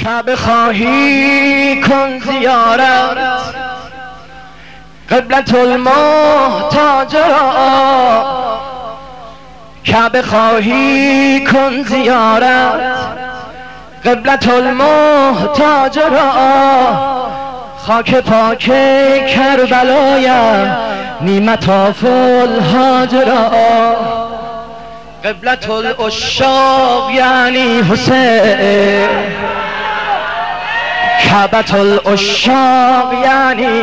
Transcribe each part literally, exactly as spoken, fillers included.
کعبه خواهی کن زیارت قبلة المحتاج را، کعبه خواهی کن زیارت قبلة المحتاج را، خاک پاک کربلایم نیمت الهاجرا، قبلة العشاق یعنی حسین، کعبة العشاق یعنی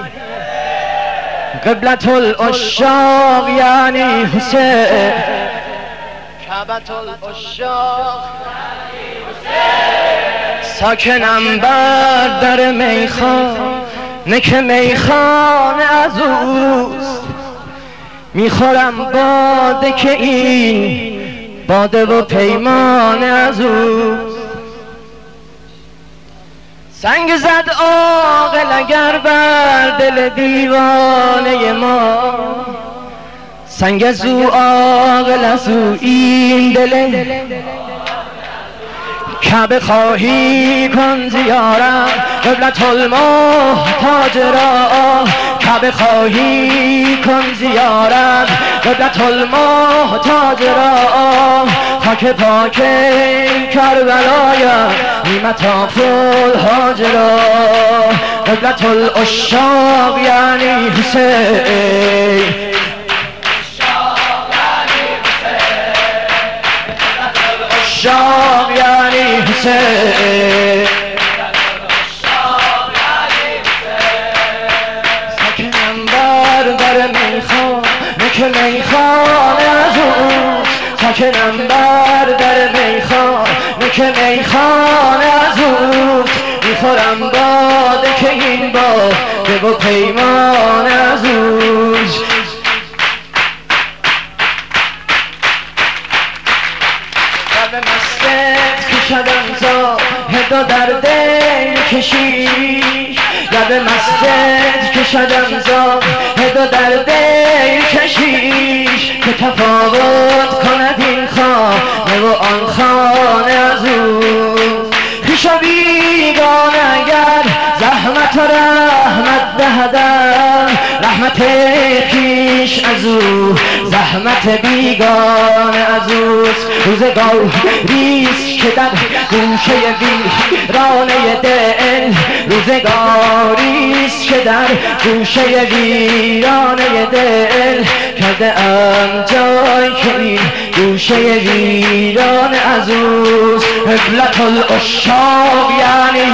قبلة العشاق یعنی حسین، کعبة العشاق یعنی حسین. ساکنم بر در میخانه که میخانه از اوست، میخورم باده که این باده و پیمانه از اوست. سنگ زد عاقل اگر بر دل دیوانه ما، سنگ از او عاقل از او این دل. کعبه خواهی کن زیارت قبلة المحتاج را، کعبه خواهی کن زیارت قبلة المحتاج را، خاک پاک کربلایم نیمت الهاجرا، قبلة العشاق یعنی حسین، العشاق یعنی حسین. ساکنم بر در میخانه که میخانه از اوست، ساکنم بر در میخانه که میخانه از اوست، میخورم باده که این باده و پیمانه از اوست. لب مستت کشدم زاهد و در دل کشیش، لب مستت کشدم زاهد و در دل کشیش، که تفاوت کند این خانه و آن خانه از او. خویش و بیگانه اگر زحمت و رحمت دهدم، رحمت خویش از او زحمت بیگانه از اوست. روزگاریست که در گوشه ویرانه دل، روزگاریست که در گوشه ویرانه دل، کرده ام جای که این گوشه ویرانه از اوست. قبلة العشاق یعنی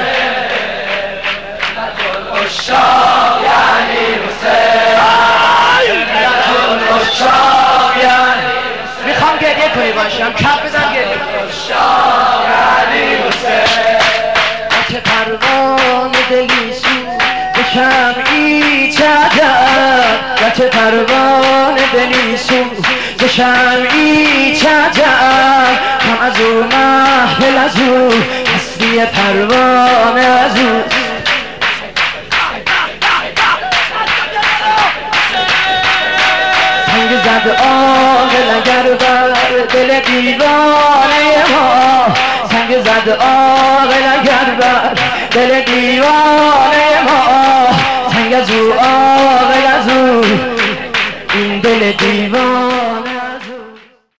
العشاق یعنی حسین، قبلة العشاق یعنی حسین. میخوام گریه کنی باشم، کف بزن گریه. العشاق یعنی حسین. چه پروانه دلی سوز شمعی چجب، چه پروانه دلی سوز شمعی چجب، کم از او محفل از او هستی پروانه از او. سنگ زد عاقل اگر بر دل دیوانه ما، سنگ زد عاقل